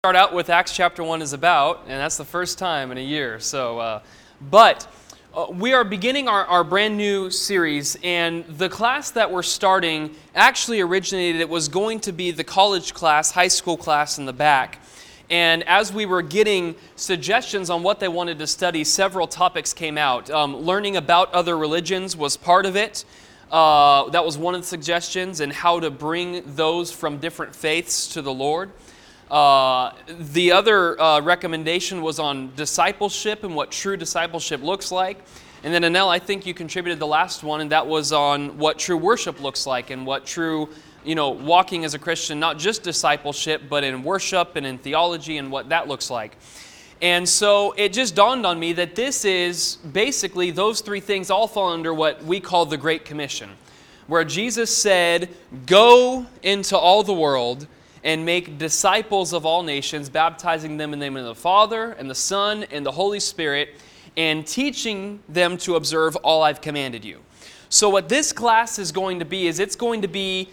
Start out with Acts chapter 1 is about, and that's the first time in a year. But we are beginning our brand new series, and the class that we're starting actually originated, it was going to be the college class, high school class in the back. And as we were getting suggestions on what they wanted to study, several topics came out. Learning about other religions was part of it. That was one of the suggestions, and how to bring those from different faiths to the Lord. The other recommendation was on discipleship and what true discipleship looks like. And then Anel, I think you contributed the last one, and that was on what true worship looks like and what true, walking as a Christian, not just discipleship, but in worship and in theology and what that looks like. And so it just dawned on me that this is basically, those three things all fall under what we call the Great Commission, where Jesus said, "Go into all the world and make disciples of all nations, baptizing them in the name of the Father and the Son and the Holy Spirit, and teaching them to observe all I've commanded you." So what this class is going to be is it's going to be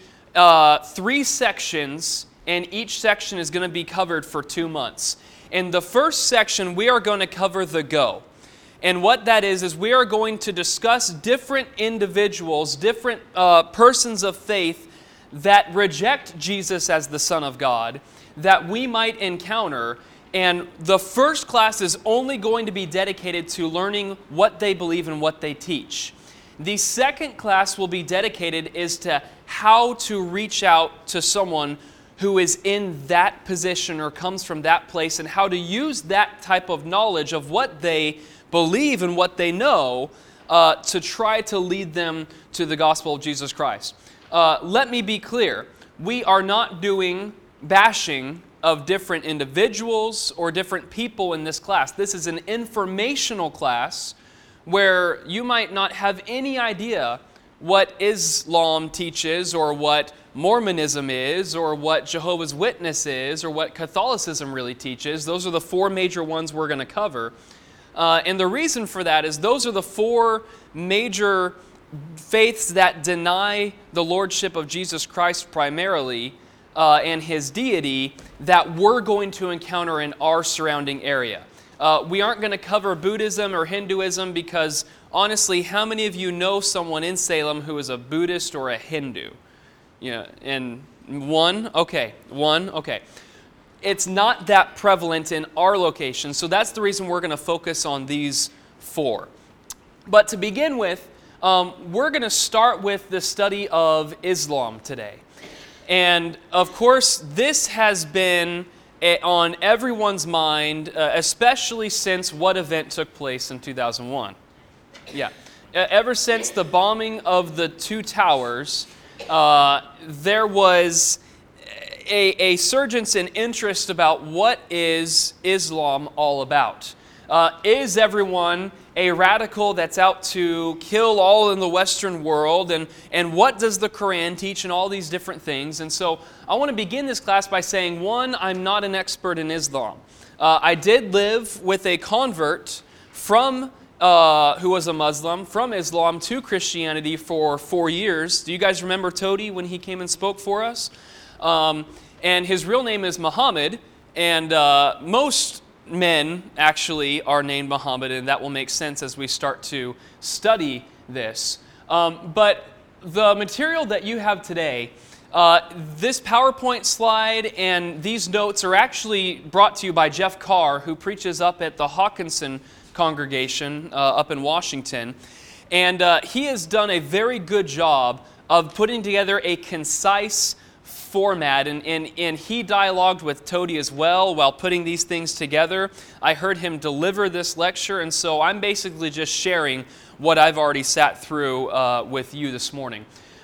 3 sections, and each section is going to be covered for 2 months. In the first section, we are going to cover the go. And what that is we are going to discuss different individuals, different persons of faith that reject Jesus as the Son of God, that we might encounter. And the first class is only going to be dedicated to learning what they believe and what they teach. The second class will be dedicated is to how to reach out to someone who is in that position or comes from that place, and how to use that type of knowledge of what they believe and what they know to try to lead them to the gospel of Jesus Christ. Let me be clear. We are not doing bashing of different individuals or different people in this class. This is an informational class where you might not have any idea what Islam teaches, or what Mormonism is, or what Jehovah's Witness is, or what Catholicism really teaches. Those are the 4 major ones we're going to cover. And the reason for that is those are the 4 major faiths that deny the lordship of Jesus Christ primarily and His deity that we're going to encounter in our surrounding area. We aren't going to cover Buddhism or Hinduism because, honestly, how many of you know someone in Salem who is a Buddhist or a Hindu? And one? Okay. It's not that prevalent in our location, so that's the reason we're going to focus on these 4. But to begin with, we're going to start with the study of Islam today. And of course, this has been on everyone's mind, especially since what event took place in 2001. Yeah. Ever since the bombing of the 2 towers, there was a surgence in interest about what is Islam all about. Is everyone a radical that's out to kill all in the Western world? And what does the Quran teach, and all these different things? And so I want to begin this class by saying, 1, I'm not an expert in Islam. I did live with a convert from who was a Muslim, from Islam to Christianity for 4 years. Do you guys remember Todi when he came and spoke for us? And his real name is Muhammad, and most men actually are named Muhammad, and that will make sense as we start to study this. But the material that you have today, this PowerPoint slide and these notes are actually brought to you by Jeff Carr, who preaches up at the Hawkinson congregation up in Washington. And he has done a very good job of putting together a concise format, and he dialogued with Todi as well while putting these things together. I heard him deliver this lecture, and so I'm basically just sharing what I've already sat through with you this morning.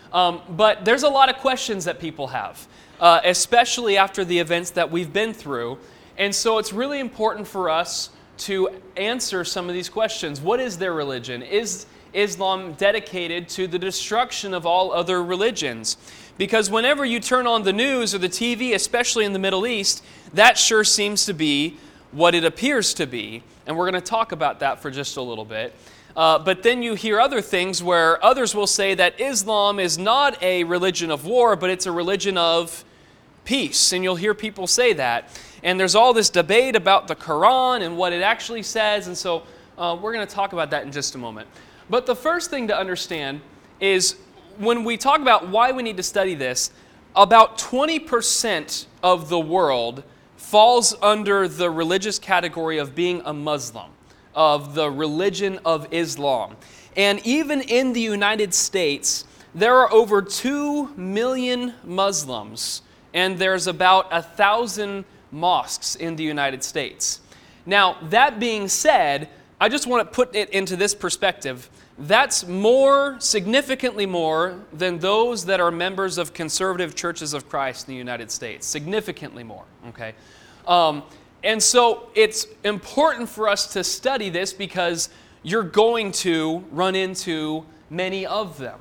But there's a lot of questions that people have, especially after the events that we've been through, and so it's really important for us to answer some of these questions. What is their religion? Is Islam dedicated to the destruction of all other religions? Because whenever you turn on the news or the TV, especially in the Middle East, that sure seems to be what it appears to be. And we're going to talk about that for just a little bit. But then you hear other things where others will say that Islam is not a religion of war, but it's a religion of peace. And you'll hear people say that. And there's all this debate about the Quran and what it actually says. And so we're going to talk about that in just a moment. But the first thing to understand is when we talk about why we need to study this, about 20% of the world falls under the religious category of being a Muslim, of the religion of Islam. And even in the United States, there are over 2 million Muslims, and there's about 1,000 mosques in the United States. Now, that being said, I just want to put it into this perspective. That's more, significantly more, than those that are members of conservative churches of Christ in the United States. Significantly more, okay? And so it's important for us to study this because you're going to run into many of them.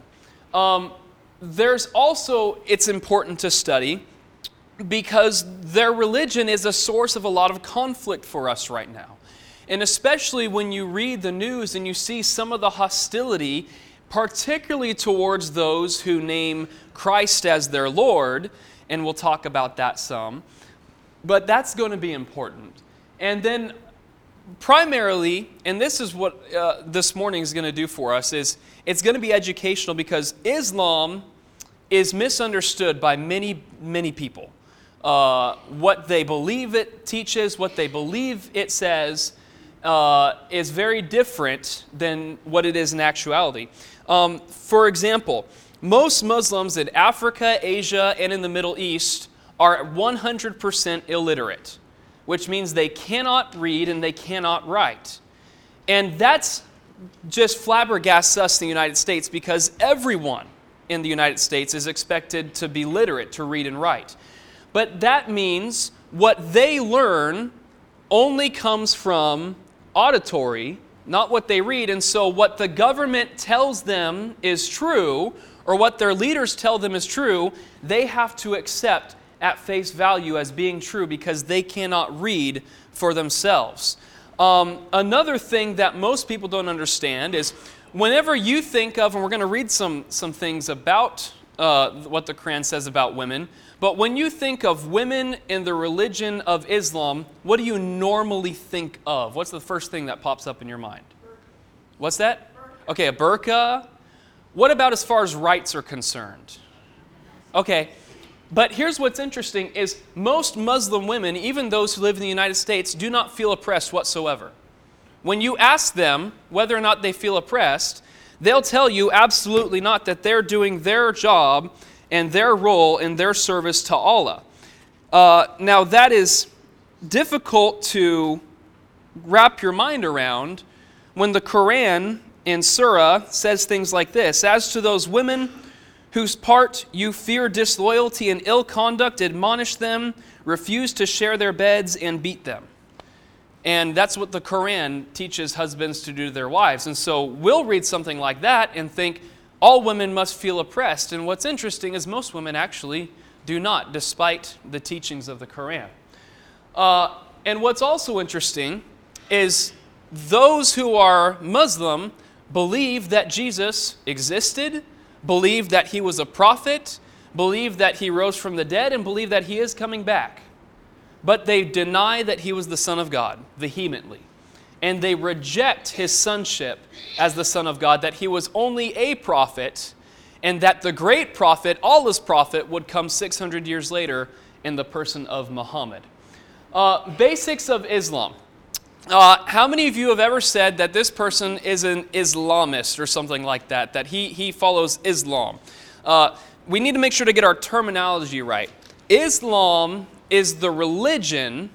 There's also, it's important to study because their religion is a source of a lot of conflict for us right now. And especially when you read the news and you see some of the hostility, particularly towards those who name Christ as their Lord, and we'll talk about that some, but that's going to be important. And then primarily, and this is what this morning is going to do for us, is it's going to be educational because Islam is misunderstood by many, many people. What they believe it teaches, what they believe it says, is very different than what it is in actuality. For example, most Muslims in Africa, Asia, and in the Middle East are 100% illiterate, which means they cannot read and they cannot write. And that's just flabbergasts us in the United States because everyone in the United States is expected to be literate, to read and write. But that means what they learn only comes from auditory, not what they read. And so what the government tells them is true, or what their leaders tell them is true, they have to accept at face value as being true because they cannot read for themselves. Another thing that most people don't understand is whenever you think of, and we're going to read some things about what the Quran says about women, but when you think of women in the religion of Islam, what do you normally think of? What's the first thing that pops up in your mind? What's that? Okay, a burqa. What about as far as rights are concerned? Okay, but here's what's interesting is most Muslim women, even those who live in the United States, do not feel oppressed whatsoever. When you ask them whether or not they feel oppressed, they'll tell you absolutely not, that they're doing their job and their role in their service to Allah. Now that is difficult to wrap your mind around when the Quran in Surah says things like this: as to those women whose part you fear disloyalty and ill conduct, admonish them, refuse to share their beds, and beat them. And that's what the Quran teaches husbands to do to their wives. And so we'll read something like that and think all women must feel oppressed. And what's interesting is most women actually do not, despite the teachings of the Quran. And what's also interesting is those who are Muslim believe that Jesus existed, believe that he was a prophet, believe that he rose from the dead, and believe that he is coming back. But they deny that he was the Son of God vehemently. And they reject his sonship as the Son of God, that he was only a prophet, and that the great prophet, Allah's prophet, would come 600 years later in the person of Muhammad. Basics of Islam. How many of you have ever said that this person is an Islamist or something like that, that he follows Islam? We need to make sure to get our terminology right. Islam is the religion.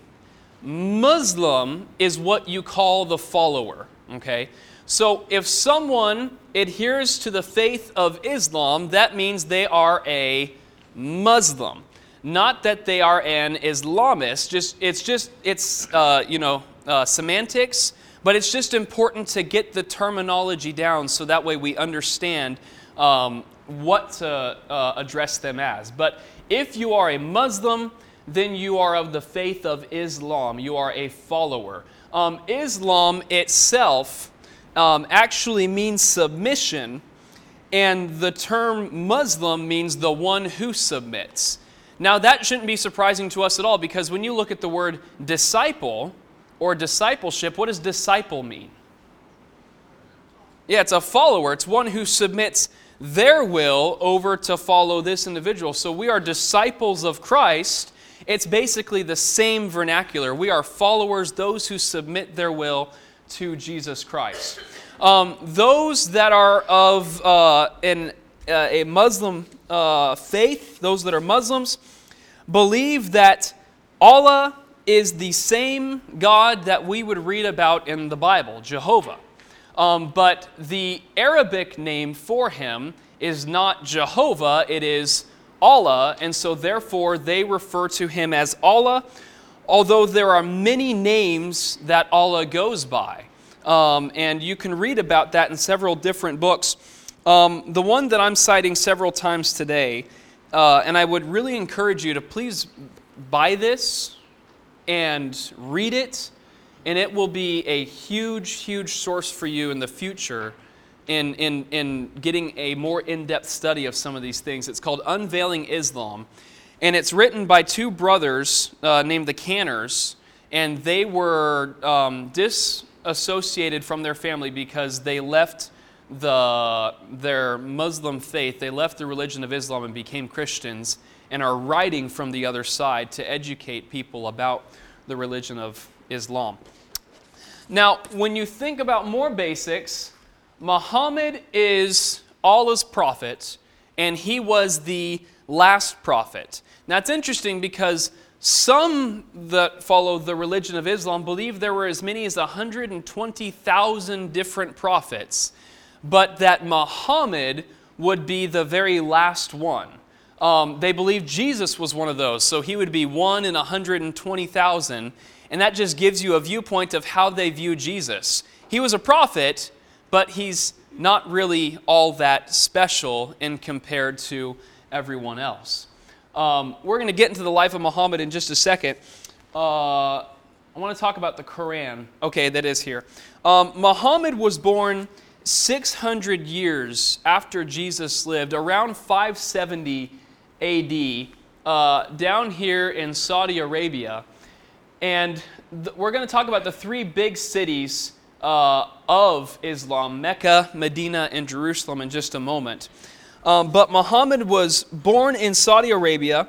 Muslim is what you call the follower, okay? So if someone adheres to the faith of Islam, that means they are a Muslim. Not that they are an Islamist. It's semantics, but it's just important to get the terminology down so that way we understand what to address them as. But if you are a Muslim, then you are of the faith of Islam. You are a follower. Islam itself actually means submission, and the term Muslim means the one who submits. Now, that shouldn't be surprising to us at all, because when you look at the word disciple or discipleship, what does disciple mean? Yeah, it's a follower. It's one who submits their will over to follow this individual. So we are disciples of Christ. It's basically the same vernacular. We are followers, those who submit their will to Jesus Christ. Those that are of a Muslim faith, those that are Muslims, believe that Allah is the same God that we would read about in the Bible, Jehovah. But the Arabic name for him is not Jehovah, it is Allah, and so therefore they refer to him as Allah, although there are many names that Allah goes by. And you can read about that in several different books. The one that I'm citing several times today, and I would really encourage you to please buy this and read it, and it will be a huge, huge source for you in the future in getting a more in-depth study of some of these things. It's called Unveiling Islam, and it's written by two brothers named the Canners, and they were disassociated from their family because they left their Muslim faith, they left the religion of Islam and became Christians, and are writing from the other side to educate people about the religion of Islam. Now, when you think about more basics, Muhammad is Allah's prophet, and he was the last prophet. Now, it's interesting because some that follow the religion of Islam believe there were as many as 120,000 different prophets, but that Muhammad would be the very last one. They believe Jesus was one of those, so he would be one in 120,000, and that just gives you a viewpoint of how they view Jesus. He was a prophet, but he's not really all that special in compared to everyone else. We're going to get into the life of Muhammad in just a second. I want to talk about the Quran. Okay, that is here. Muhammad was born 600 years after Jesus lived, around 570 A.D., down here in Saudi Arabia. And we're going to talk about the three big cities of Islam, Mecca, Medina, and Jerusalem, in just a moment. But Muhammad was born in Saudi Arabia,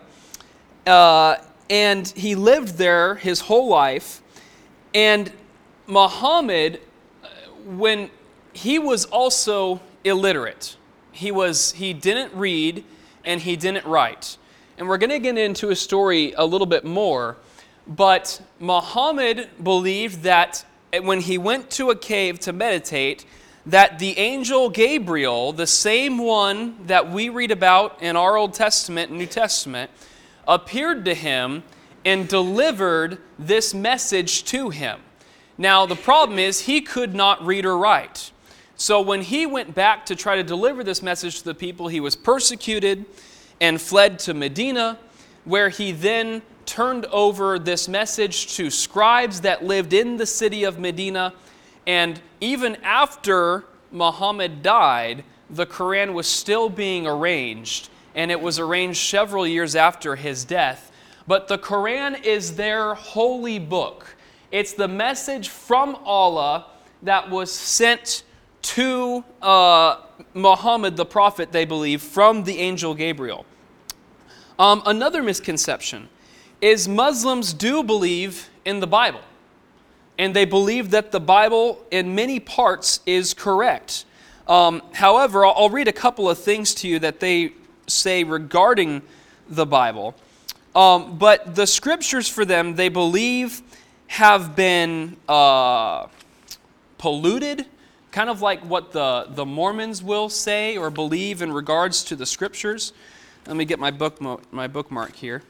and he lived there his whole life. And Muhammad, when he was also illiterate, he didn't read and he didn't write. And we're going to get into his story a little bit more. But Muhammad believed that when he went to a cave to meditate, that the angel Gabriel, the same one that we read about in our Old Testament and New Testament, appeared to him and delivered this message to him. Now, the problem is he could not read or write. So when he went back to try to deliver this message to the people, he was persecuted and fled to Medina, where he then turned over this message to scribes that lived in the city of Medina. And even after Muhammad died, the Quran was still being arranged, and it was arranged several years after his death. But the Quran is their holy book. It's the message from Allah that was sent to Muhammad the prophet, they believe, from the angel Gabriel. Another misconception is Muslims do believe in the Bible. And they believe that the Bible in many parts is correct. However, I'll read a couple of things to you that they say regarding the Bible. But the scriptures for them, they believe, have been polluted, kind of like what the Mormons will say or believe in regards to the scriptures. Let me get my bookmark here.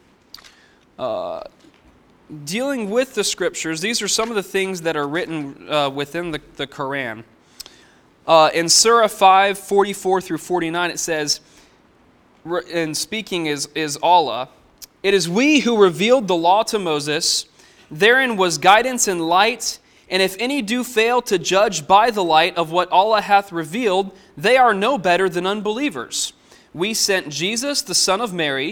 Dealing with the scriptures, these are some of the things that are written within the Quran. In Surah 5, 44 through 49, it says, and speaking is Allah, "It is we who revealed the law to Moses. Therein was guidance and light, and if any do fail to judge by the light of what Allah hath revealed, they are no better than unbelievers. We sent Jesus, the son of Mary,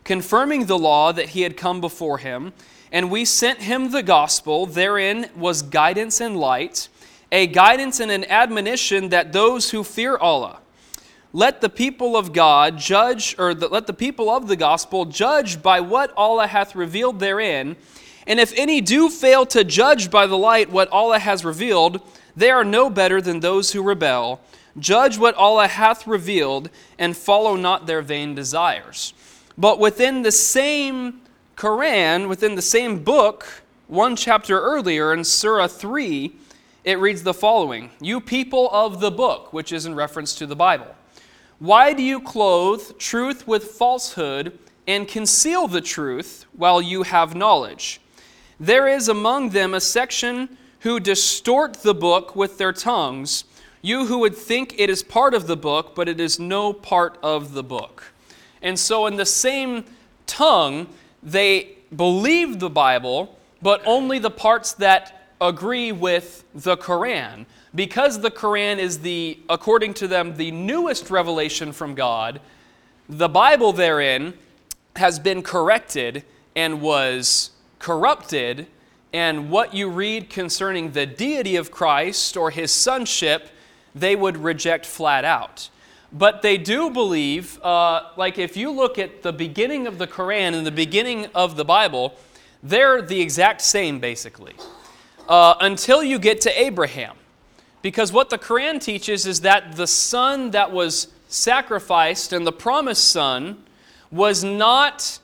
confirming the law that he had come before him. And we sent him the gospel. Therein was guidance and light, a guidance and an admonition that those who fear Allah. Let the people of God judge, let the people of the gospel judge by what Allah hath revealed therein. And if any do fail to judge by the light what Allah has revealed, they are no better than those who rebel. Judge what Allah hath revealed, and follow not their vain desires. But within the same Quran, within the same book, one chapter earlier in Surah 3, it reads the following: You people of the book, which is in reference to the Bible, why do you clothe truth with falsehood and conceal the truth while you have knowledge? There is among them a section who distort the book with their tongues, you who would think it is part of the book, but it is no part of the book. And so in the same tongue, they believe the Bible, but only the parts that agree with the Quran. Because the Quran is according to them, the newest revelation from God, the Bible therein has been corrected and was corrupted, and what you read concerning the deity of Christ or his sonship, they would reject flat out. But they do believe, like if you look at the beginning of the Quran and the beginning of the Bible, they're the exact same basically, until you get to Abraham. Because what the Quran teaches is that the son that was sacrificed and the promised son was not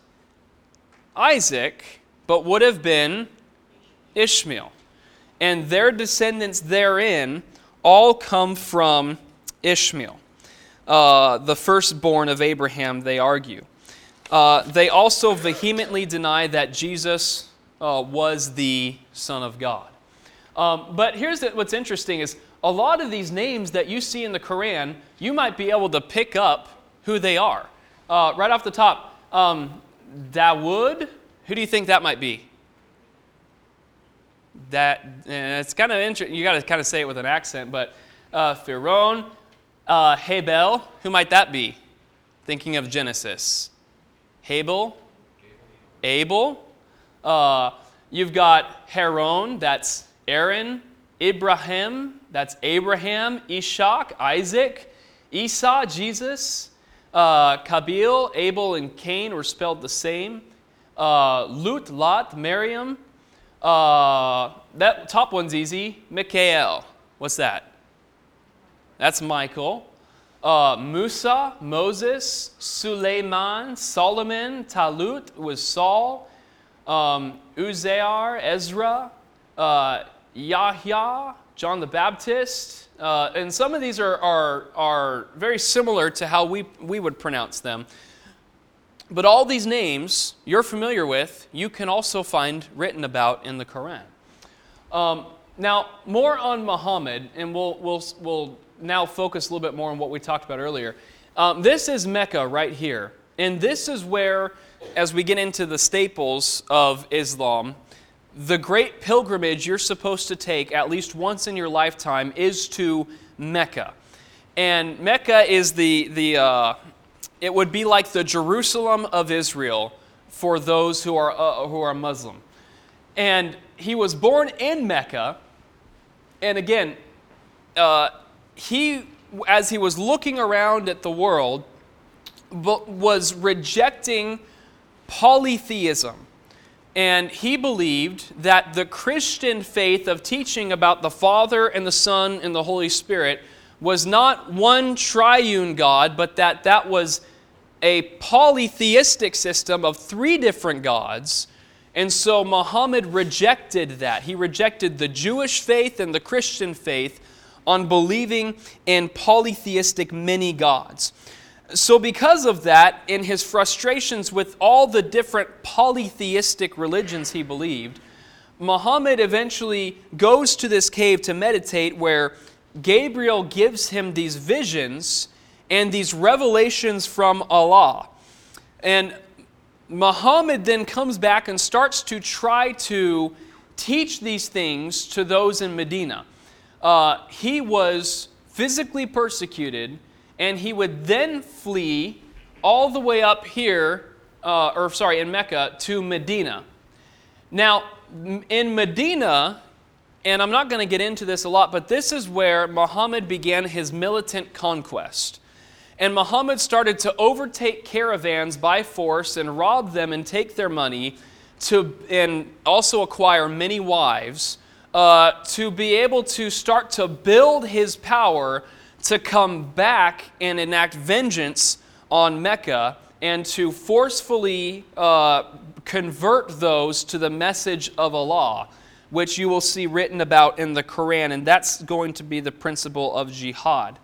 Isaac, but would have been Ishmael. And their descendants therein all come from Ishmael, the firstborn of Abraham, they argue. They also vehemently deny that Jesus was the Son of God. But here's what's interesting is a lot of these names that you see in the Quran, you might be able to pick up who they are. Right off the top, Dawood, who do you think that might be? It's kind of interesting. You got to kind of say it with an accent, but Pharaoh, Hebel, who might that be? Thinking of Genesis. Abel. You've got Haron, that's Aaron. Ibrahim, that's Abraham. Ishak, Isaac. Esau, Jesus. Kabil, Abel, and Cain were spelled the same. Lut, Lot, Miriam. That top one's easy. Mikael. What's that? That's Michael. Musa, Moses, Suleiman, Solomon, Talut was Saul, Uzziah, Ezra, Yahya, John the Baptist. And some of these are very similar to how we would pronounce them. But all these names you're familiar with, you can also find written about in the Quran. Now, more on Muhammad, and we'll now focus a little bit more on what we talked about earlier. This is Mecca right here. And this is where, as we get into the staples of Islam, the great pilgrimage you're supposed to take at least once in your lifetime is to Mecca. And Mecca is it would be like the Jerusalem of Israel for those who are Muslim. And he was born in Mecca. And again, as he was looking around at the world, was rejecting polytheism. And he believed that the Christian faith of teaching about the Father and the Son and the Holy Spirit was not one triune God, but that was a polytheistic system of three different gods. And so Muhammad rejected that. He rejected the Jewish faith and the Christian faith on believing in polytheistic many gods. So because of that, in his frustrations with all the different polytheistic religions he believed, Muhammad eventually goes to this cave to meditate, where Gabriel gives him these visions and these revelations from Allah. And Muhammad then comes back and starts to try to teach these things to those in Medina. He was physically persecuted, and he would then flee all the way up here in Mecca to Medina. Now, in Medina, and I'm not going to get into this a lot, but this is where Muhammad began his militant conquest. And Muhammad started to overtake caravans by force and rob them and take their money and also acquire many wives to be able to start to build his power to come back and enact vengeance on Mecca and to forcefully convert those to the message of Allah, which you will see written about in the Quran, and that's going to be the principle of jihad.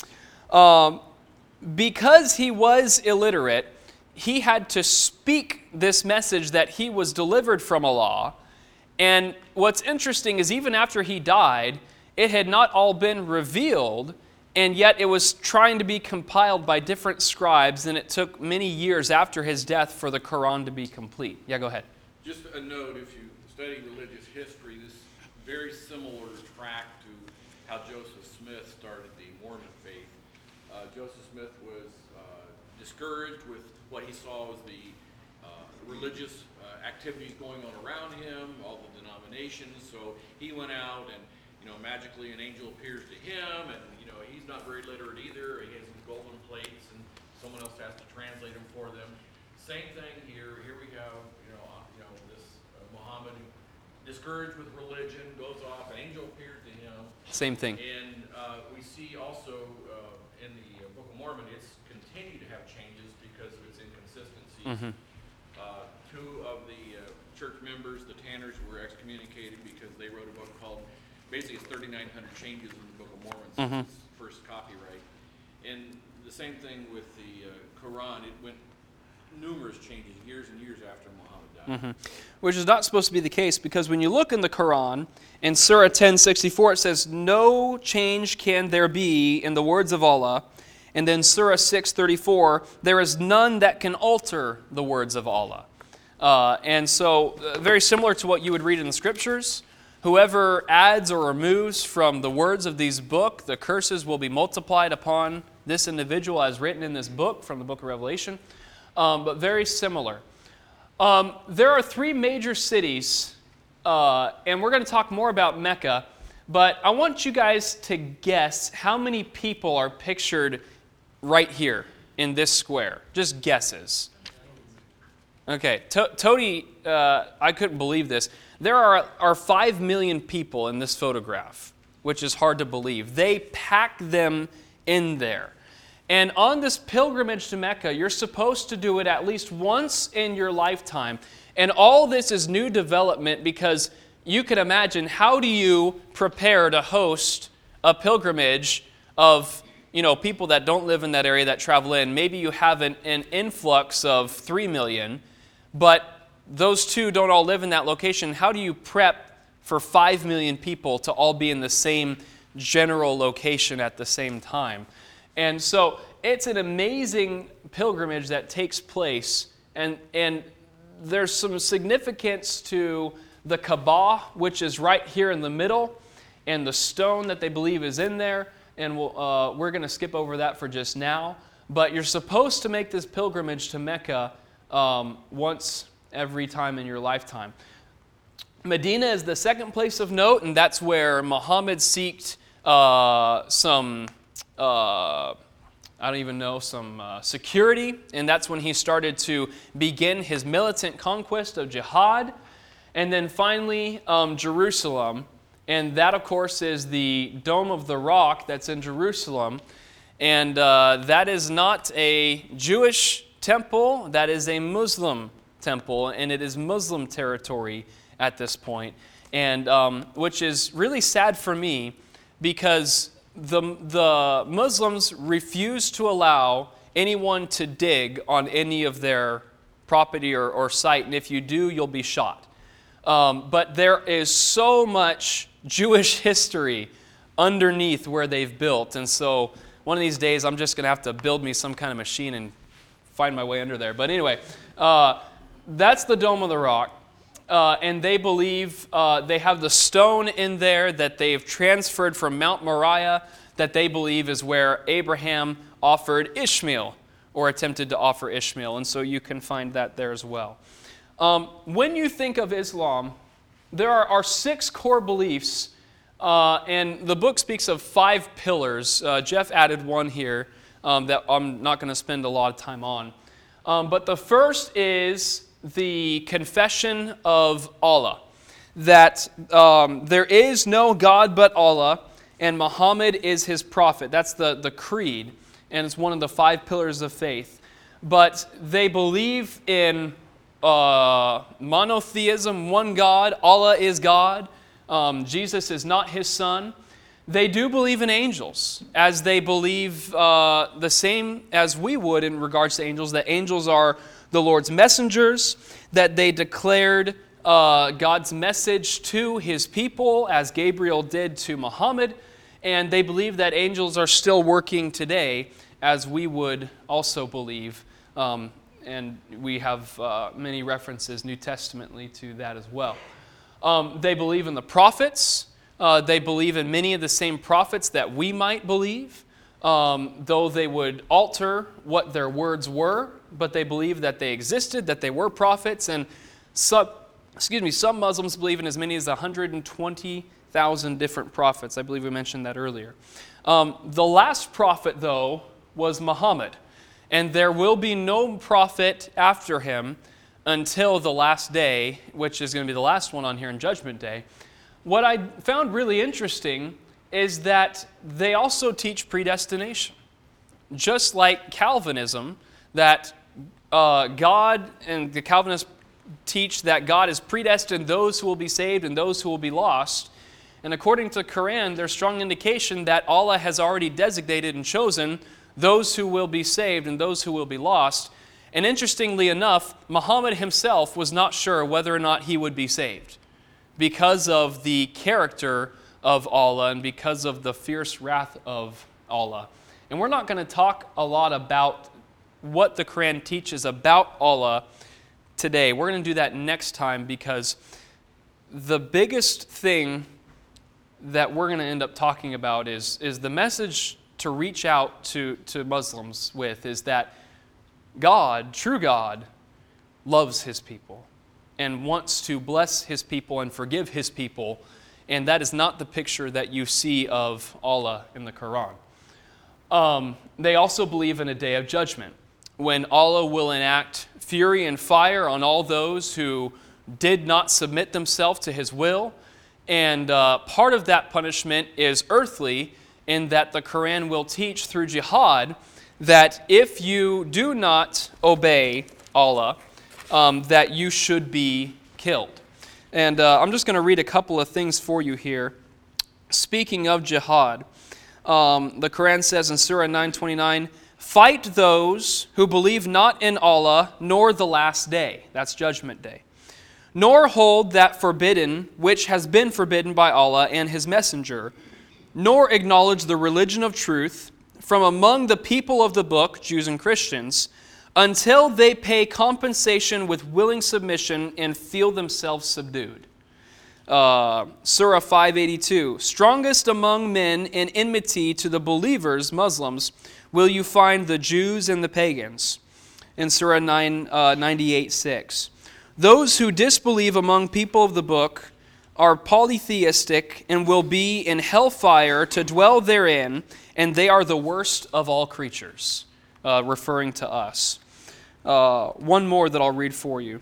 Because he was illiterate, he had to speak this message that he was delivered from Allah. And what's interesting is even after he died, it had not all been revealed, and yet it was trying to be compiled by different scribes, and it took many years after his death for the Quran to be complete. Yeah, go ahead. Just a note, if you study religious history, this is very similar track to how Joseph Smith started the Mormon faith. Joseph Smith was discouraged with what he saw as the religious activities going on around him, all the denominations, so he went out and magically an angel appears to him, and he's not very literate either. He has these golden plates, and someone else has to translate them for them. Same thing here. Here we have, this Muhammad, discouraged with religion, goes off. An angel appeared to him. Same thing. And we see also in the Book of Mormon, it's continued to have changes because of its inconsistencies. Mm-hmm. Two of the church members, the Tanners, were excommunicated because they wrote a book called, basically it's 3,900 changes in the Book of Mormon, since its first copyright. And the same thing with the Quran. It went numerous changes years and years after Muhammad died. Which is not supposed to be the case, because when you look in the Quran, in Surah 10:64, it says, "No change can there be in the words of Allah." And then Surah 6:34, "There is none that can alter the words of Allah." And so, very similar to what you would read in the Scriptures, whoever adds or removes from the words of these books, the curses will be multiplied upon this individual as written in this book from the book of Revelation. But very similar. There are three major cities, and we're going to talk more about Mecca, but I want you guys to guess how many people are pictured right here in this square. Just guesses. Okay, Tony, I couldn't believe this. There are 5 million people in this photograph, which is hard to believe. They pack them in there. And on this pilgrimage to Mecca, you're supposed to do it at least once in your lifetime. And all this is new development because you can imagine, how do you prepare to host a pilgrimage of people that don't live in that area that travel in? Maybe you have an influx of 3 million, but those two don't all live in that location. How do you prep for 5 million people to all be in the same general location at the same time? And so it's an amazing pilgrimage that takes place, and there's some significance to the Kaaba, which is right here in the middle, and the stone that they believe is in there, and we're going to skip over that for just now. But you're supposed to make this pilgrimage to Mecca once every time in your lifetime. Medina is the second place of note, and that's where Muhammad sought some security, and that's when he started to begin his militant conquest of jihad. And then finally, Jerusalem, and that, of course, is the Dome of the Rock that's in Jerusalem, and that is not a Jewish temple, that is a Muslim temple, and it is Muslim territory at this point, and which is really sad for me, because the Muslims refuse to allow anyone to dig on any of their property or site, and if you do, you'll be shot. But there is so much Jewish history underneath where they've built, and so one of these days I'm just going to have to build me some kind of machine and find my way under there. But anyway, that's the Dome of the Rock. And they believe they have the stone in there that they've transferred from Mount Moriah, that they believe is where Abraham offered Ishmael, or attempted to offer Ishmael. And so you can find that there as well. When you think of Islam, there are 6 core beliefs, and the book speaks of 5 pillars. Jeff added one here that I'm not going to spend a lot of time on. But the first is the confession of Allah, that there is no God but Allah, and Muhammad is his prophet. That's the creed, and it's one of the 5 pillars of faith. But they believe in monotheism, one God. Allah is God. Jesus is not his son. They do believe in angels, as they believe the same as we would in regards to angels, that angels are the Lord's messengers, that they declared God's message to his people, as Gabriel did to Muhammad, and they believe that angels are still working today, as we would also believe. And we have many references New Testamentally to that as well. They believe in the prophets. They believe in many of the same prophets that we might believe, though they would alter what their words were, but they believe that they existed, that they were prophets, and some Muslims believe in as many as 120,000 different prophets. I believe we mentioned that earlier. The last prophet, though, was Muhammad, and there will be no prophet after him until the last day, which is going to be the last one on here in Judgment Day. What I found really interesting is that they also teach predestination. Just like Calvinism, that God and the Calvinists teach that God has predestined those who will be saved and those who will be lost. And according to the Quran, there's strong indication that Allah has already designated and chosen those who will be saved and those who will be lost. And interestingly enough, Muhammad himself was not sure whether or not he would be saved, because of the character of Allah and because of the fierce wrath of Allah. And we're not going to talk a lot about what the Quran teaches about Allah today. We're going to do that next time, because the biggest thing that we're going to end up talking about is the message to reach out to Muslims with, is that God, true God, loves his people and wants to bless his people and forgive his people. And that is not the picture that you see of Allah in the Quran. They also believe in a day of judgment, when Allah will enact fury and fire on all those who did not submit themselves to his will. And part of that punishment is earthly, in that the Quran will teach through jihad that if you do not obey Allah, that you should be killed. And I'm just going to read a couple of things for you here. Speaking of jihad, the Quran says in Surah 9:29, "Fight those who believe not in Allah nor the last day," that's Judgment Day, "nor hold that forbidden which has been forbidden by Allah and his messenger, nor acknowledge the religion of truth from among the people of the book," Jews and Christians, "until they pay compensation with willing submission and feel themselves subdued." Surah 5:82, "Strongest among men in enmity to the believers, Muslims, will you find the Jews and the pagans." In Surah 98:6, "Those who disbelieve among people of the book are polytheistic and will be in hellfire to dwell therein, and they are the worst of all creatures," referring to us. One more that I'll read for you.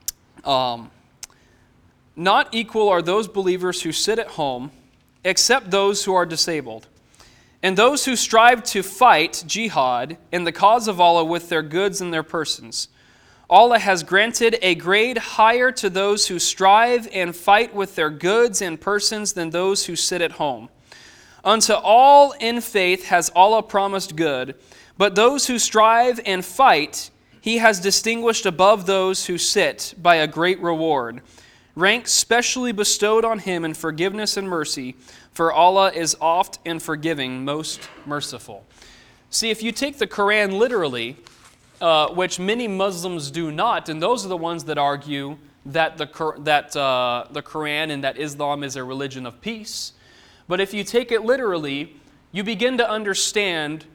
"Not equal are those believers who sit at home, except those who are disabled, and those who strive to fight jihad in the cause of Allah with their goods and their persons. Allah has granted a grade higher to those who strive and fight with their goods and persons than those who sit at home. Unto all in faith has Allah promised good, but those who strive and fight He has distinguished above those who sit by a great reward, rank specially bestowed on him in forgiveness and mercy, for Allah is oft and forgiving, most merciful." See, if you take the Quran literally, which many Muslims do not, and those are the ones that argue that the Quran and that Islam is a religion of peace. But if you take it literally, you begin to understand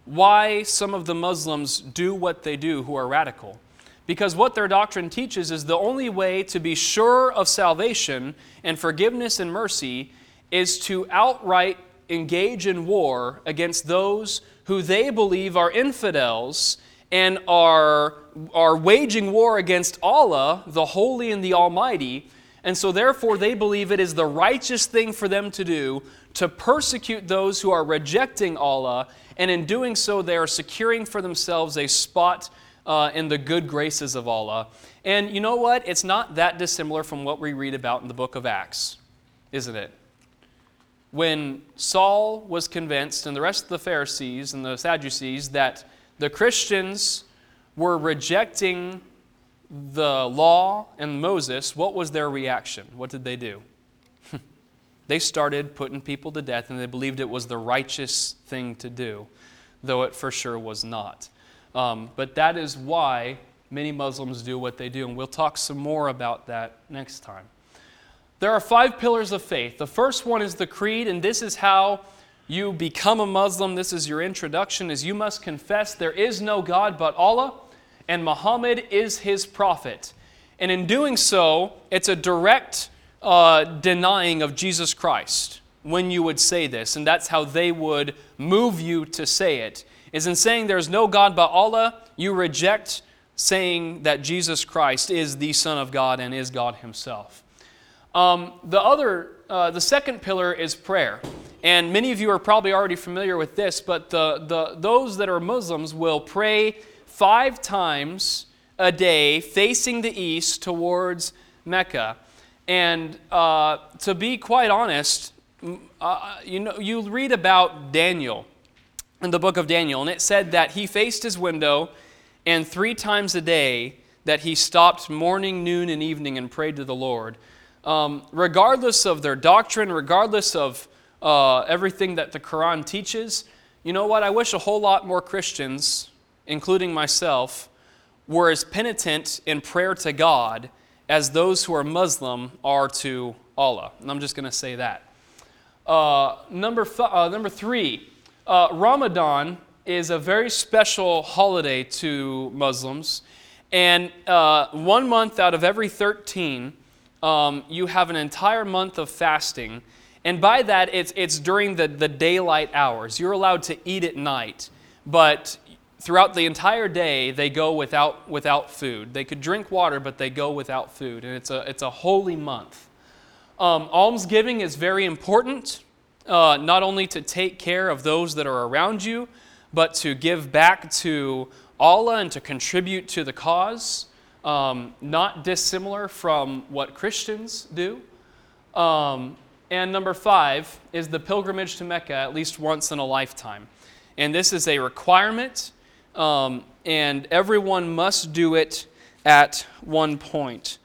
why some of the Muslims do what they do who are radical. Because what their doctrine teaches is the only way to be sure of salvation and forgiveness and mercy is to outright engage in war against those who they believe are infidels and are waging war against Allah, the Holy and the Almighty. And so therefore they believe it is the righteous thing for them to do to persecute those who are rejecting Allah, and in doing so they are securing for themselves a spot in the good graces of Allah. And you know what? It's not that dissimilar from what we read about in the book of Acts, isn't it? When Saul was convinced, and the rest of the Pharisees and the Sadducees, that the Christians were rejecting the law and Moses, what was their reaction? What did they do? They started putting people to death, and they believed it was the righteous thing to do, though it for sure was not. But that is why many Muslims do what they do, and we'll talk some more about that next time. There are 5 pillars of faith. The first one is the creed, and this is how you become a Muslim. This is your introduction, is you must confess there is no God but Allah, and Muhammad is his prophet. And in doing so, it's a direct denying of Jesus Christ when you would say this, and that's how they would move you to say it, is in saying there's no God but Allah, you reject saying that Jesus Christ is the Son of God and is God himself. The second pillar is prayer. And many of you are probably already familiar with this, but those that are Muslims will pray 5 times a day facing the east towards Mecca. And to be quite honest, you read about Daniel in the book of Daniel, and it said that he faced his window, and 3 times a day that he stopped morning, noon, and evening and prayed to the Lord. Regardless of their doctrine, regardless of everything that the Quran teaches, you know what? I wish a whole lot more Christians, including myself, were as penitent in prayer to God as those who are Muslim are to Allah. And I'm just going to say that. Number 3, Ramadan is a very special holiday to Muslims. And 1 month out of every 13, you have an entire month of fasting. And by that, it's during the daylight hours. You're allowed to eat at night, but throughout the entire day, they go without food. They could drink water, but they go without food, and it's a holy month. Almsgiving is very important, not only to take care of those that are around you, but to give back to Allah and to contribute to the cause. Not dissimilar from what Christians do. And number 5 is the pilgrimage to Mecca at least once in a lifetime. And this is a requirement, and everyone must do it at one point.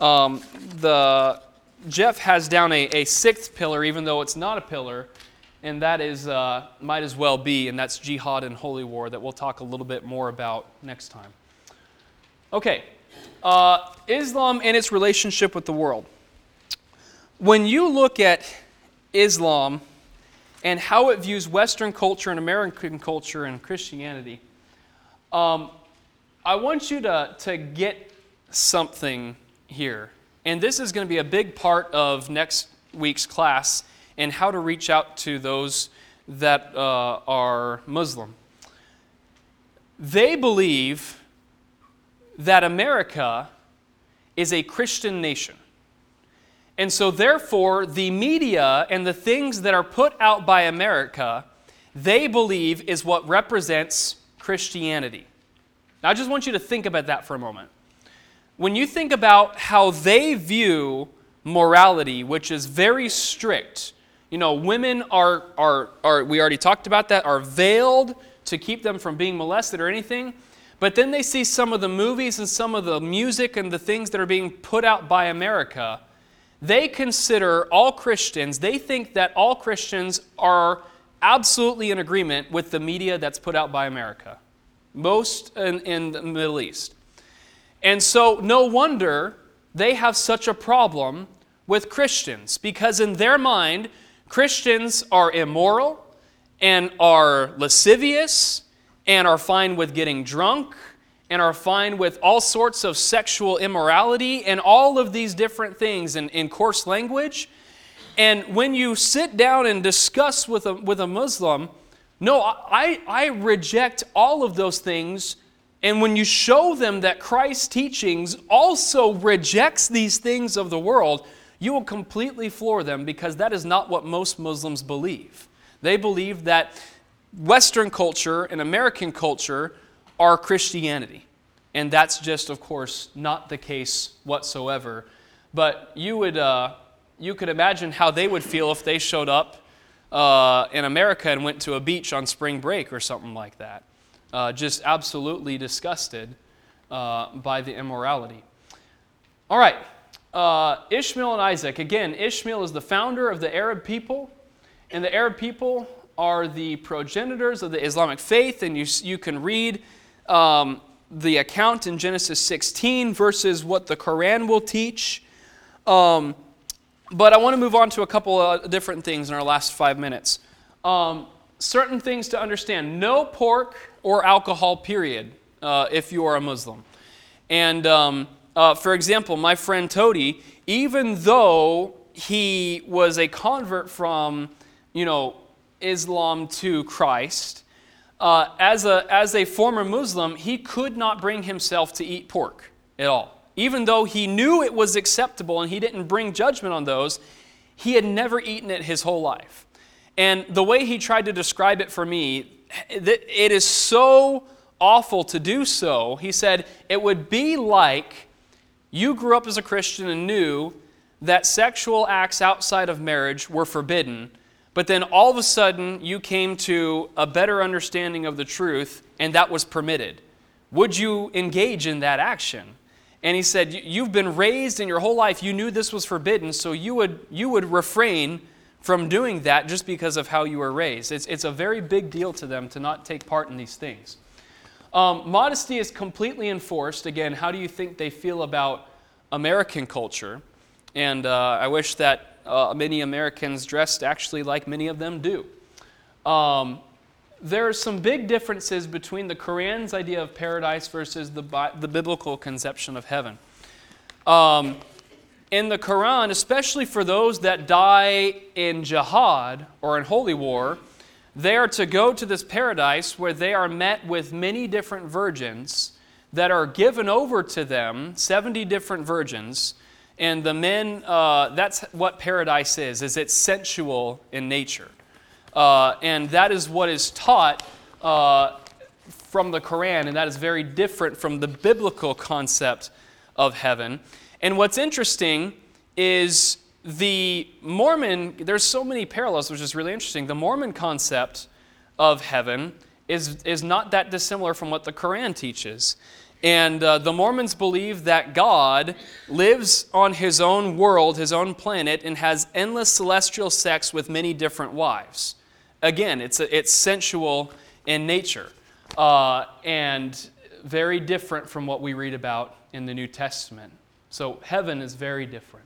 Jeff has down a 6th pillar, even though it's not a pillar, and that is might as well be, and that's jihad and holy war, that we'll talk a little bit more about next time. Okay. Islam and its relationship with the world. When you look at Islam and how it views Western culture and American culture and Christianity, I want you to get something here. And this is going to be a big part of next week's class and how to reach out to those that are Muslim. They believe that America is a Christian nation. And so therefore, the media and the things that are put out by America, they believe is what represents Christianity. Now, I just want you to think about that for a moment. When you think about how they view morality, which is very strict, women are we already talked about that, are veiled to keep them from being molested or anything. But then they see some of the movies and some of the music and the things that are being put out by America. They consider all Christians, they think that all Christians are absolutely in agreement with the media that's put out by America. Most in the Middle East. And so no wonder they have such a problem with Christians, because in their mind, Christians are immoral and are lascivious and are fine with getting drunk and are fine with all sorts of sexual immorality and all of these different things in coarse language. And when you sit down and discuss with a Muslim, no, I reject all of those things. And when you show them that Christ's teachings also rejects these things of the world, you will completely floor them, because that is not what most Muslims believe. They believe that Western culture and American culture are Christianity. And that's just, of course, not the case whatsoever. But you could imagine how they would feel if they showed up in America and went to a beach on spring break or something like that. Just absolutely disgusted by the immorality. All right, Ishmael and Isaac. Again, Ishmael is the founder of the Arab people, and the Arab people are the progenitors of the Islamic faith, and you can read the account in Genesis 16 versus what the Quran will teach. But I want to move on to a couple of different things in our last 5 minutes. Certain things to understand. No pork or alcohol, period, if you are a Muslim. And for example, my friend Tody, even though he was a convert from, Islam to Christ, as a former Muslim, he could not bring himself to eat pork at all. Even though he knew it was acceptable and he didn't bring judgment on those, he had never eaten it his whole life. And the way he tried to describe it for me, it is so awful to do so. He said, it would be like you grew up as a Christian and knew that sexual acts outside of marriage were forbidden, but then all of a sudden you came to a better understanding of the truth and that was permitted. Would you engage in that action? And he said, you've been raised in your whole life, you knew this was forbidden, so you would refrain from doing that just because of how you were raised. It's a very big deal to them to not take part in these things. Modesty is completely enforced. Again, how do you think they feel about American culture? And I wish that many Americans dressed actually like many of them do. There are some big differences between the Quran's idea of paradise versus the biblical conception of heaven. In the Quran, especially for those that die in jihad or in holy war, they are to go to this paradise where they are met with many different virgins that are given over to them, 70 different virgins. And the men, that's what paradise is it's sensual in nature. And that is what is taught from the Quran, and that is very different from the biblical concept of heaven. And what's interesting is the Mormon, there's so many parallels, which is really interesting. The Mormon concept of heaven is not that dissimilar from what the Quran teaches. And the Mormons believe that God lives on his own world, his own planet, and has endless celestial sex with many different wives. Again, it's sensual in nature and very different from what we read about in the New Testament. So heaven is very different.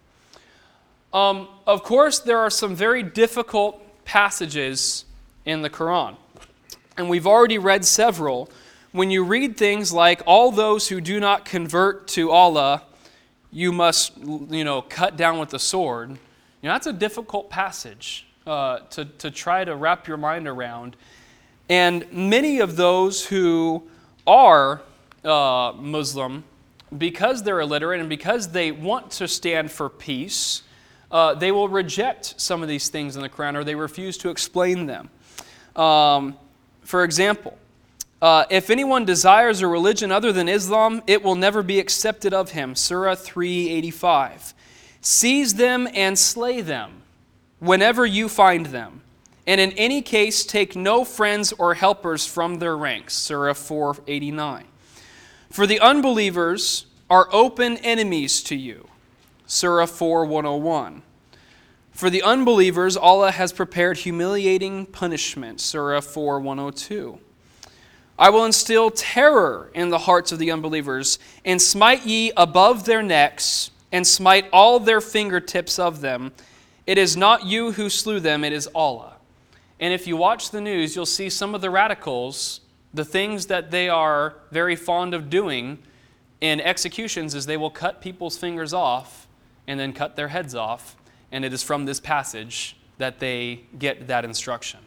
Of course, there are some very difficult passages in the Quran, and we've already read several. When you read things like, all those who do not convert to Allah, you must, cut down with the sword. That's a difficult passage to try to wrap your mind around. And many of those who are Muslim, because they're illiterate and because they want to stand for peace, they will reject some of these things in the Quran, or they refuse to explain them. For example, if anyone desires a religion other than Islam, it will never be accepted of him. Surah 385. Seize them and slay them whenever you find them. And in any case, take no friends or helpers from their ranks. Surah 489. For the unbelievers are open enemies to you. Surah 4:101. For the unbelievers, Allah has prepared humiliating punishment. Surah 4:102. I will instill terror in the hearts of the unbelievers, and smite ye above their necks, and smite all their fingertips of them. It is not you who slew them, it is Allah. And if you watch the news, you'll see some of the radicals the things that they are very fond of doing in executions is they will cut people's fingers off and then cut their heads off. And it is from this passage that they get that instruction.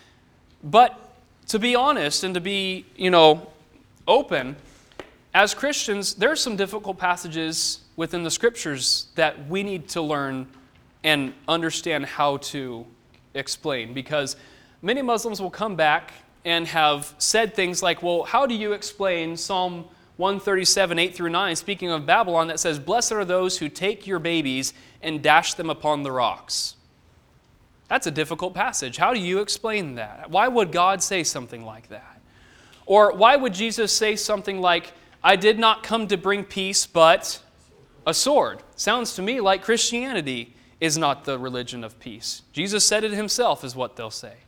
But to be honest and to be, open, as Christians, there are some difficult passages within the Scriptures that we need to learn and understand how to explain. Because many Muslims will come back and have said things like, well, how do you explain Psalm 137, 8 through 9, speaking of Babylon, that says, "Blessed are those who take your babies and dash them upon the rocks"? That's a difficult passage. How do you explain that? Why would God say something like that? Or why would Jesus say something like, "I did not come to bring peace, but a sword"? Sounds to me like Christianity is not the religion of peace. Jesus said it himself, is what they'll say.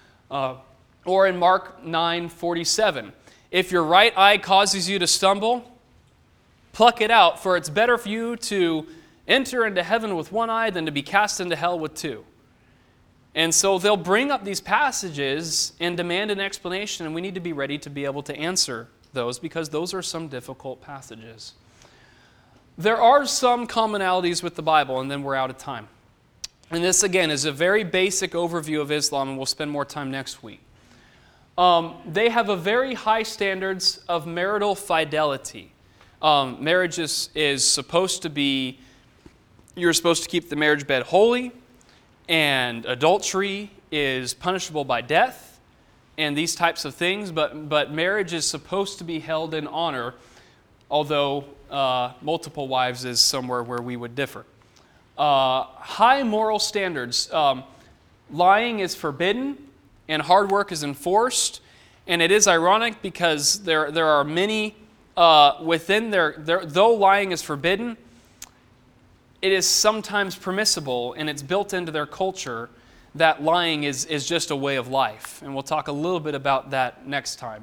Or in Mark 9:47, "If your right eye causes you to stumble, pluck it out, for it's better for you to enter into heaven with one eye than to be cast into hell with two." And so they'll bring up these passages and demand an explanation, and we need to be ready to be able to answer those, because those are some difficult passages. There are some commonalities with the Bible, and then we're out of time. And this, again, is a very basic overview of Islam, and we'll spend more time next week. They have a very high standards of marital fidelity. Marriage is supposed to be, you're supposed to keep the marriage bed holy, and adultery is punishable by death, and these types of things, but marriage is supposed to be held in honor, although multiple wives is somewhere where we would differ. High moral standards. Lying is forbidden, and hard work is enforced. And it is ironic because there are many within though lying is forbidden, it is sometimes permissible, and it's built into their culture that lying is just a way of life. And we'll talk a little bit about that next time.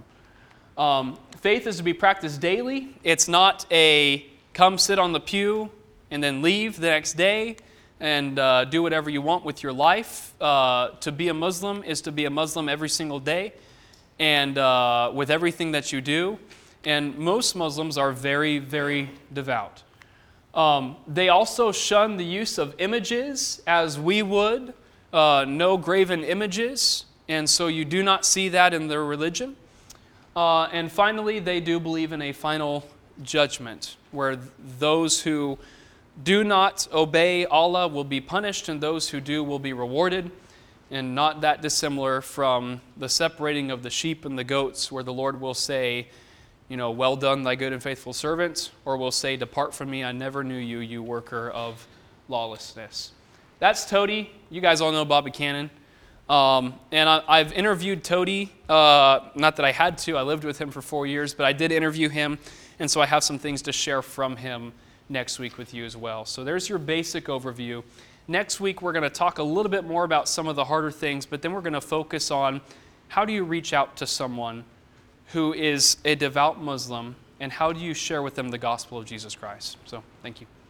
Faith is to be practiced daily. It's not a come sit on the pew and then leave the next day and do whatever you want with your life. To be a Muslim is to be a Muslim every single day and with everything that you do. And most Muslims are very, very devout. They also shun the use of images as we would. No graven images. And so you do not see that in their religion. And finally, they do believe in a final judgment where those who do not obey Allah will be punished, and those who do will be rewarded, and not that dissimilar from the separating of the sheep and the goats, where the Lord will say, "Well done, thy good and faithful servant," or will say, "Depart from me, I never knew you, you worker of lawlessness." That's Toady. You guys all know Bobby Cannon. And I've interviewed Toady, not that I had to, I lived with him for 4 years, but I did interview him, and so I have some things to share from him next week with you as well. So there's your basic overview. Next week we're going to talk a little bit more about some of the harder things, but then we're going to focus on how do you reach out to someone who is a devout Muslim, and how do you share with them the gospel of Jesus Christ. So thank you.